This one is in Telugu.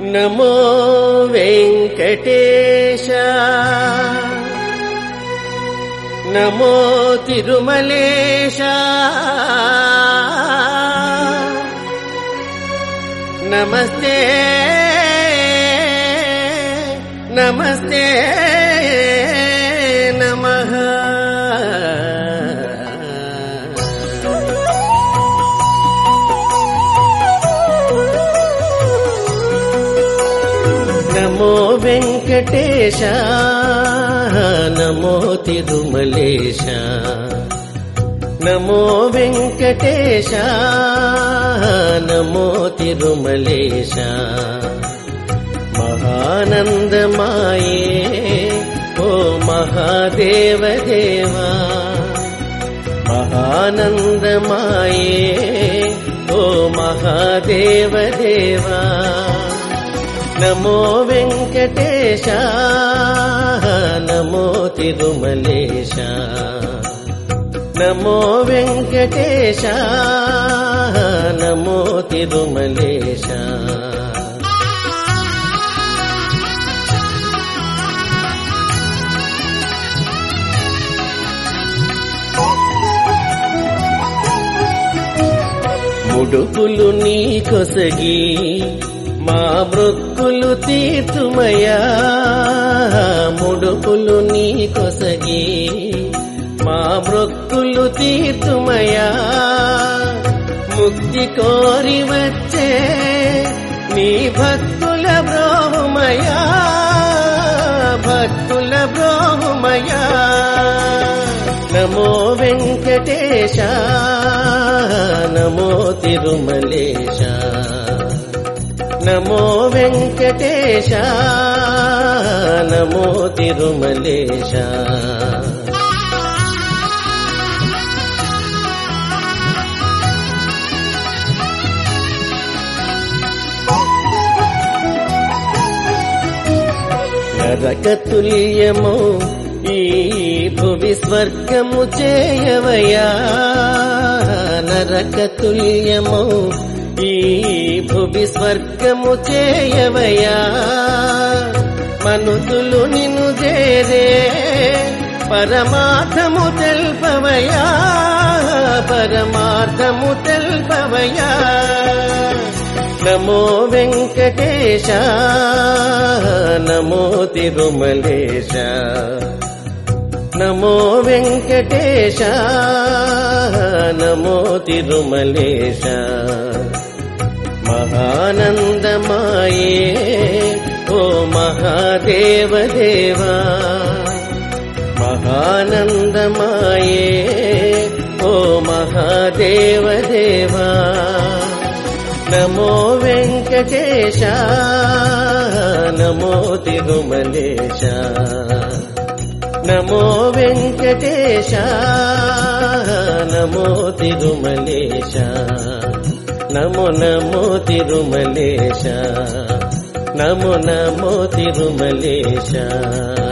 నమో వెంకటేశ నమో తిరుమలేశ నమస్తే నమస్తే నమః. నమో వెంకటేశ నమో తిరుమలేశ నమో వెంకటేశ నమో తిరుమలేశ. మహానందమాయే ఓ మహాదేవ దేవా, మహానందమాయే ఓ మహాదేవ దేవా. నమో వెంకటేశ నమో తిరుమలేశ నమో వెంకటేశ నమో తిరుమలేశ. ముడుపులు నీ కొసగి మా మృక్కులు తీర్చుమయా, ముడుపులు నీ కొసగి మా మృక్కులు తీర్చుమయా. ముక్తి కోరి వచ్చే నీ భక్తుల బ్రోహుమయా, భక్తుల బ్రోహుమయా. నమో వెంకటేశ నమో తిరుమలేశ నమో వెంకటేశ నమో తిరుమలేశ. నరకతుల్యము ఈ భువి స్వర్గము చేయవయా, నరకతుల్యము ఈ భువి స్వర్గము చేయవయా. మనుషులు నిన్ను చేరే పరమార్థము తెల్పవయా, పరమార్థము తెల్పవయా. నమో వెంకటేశ నమో తిరుమలేశ నమో వెంకటేశ నమో తిరుమలేశ. మహానందమాయే ఓ మహాదేవ దేవా, మహానందమాయే ఓ మహాదేవ దేవా. నమో వెంకటేశ నమో తిరుమలేశ నమో వెంకటేశ నమో తిరుమలేశ. నమో నమో తిరుమలేశ నమో నమో తిరుమలేశ.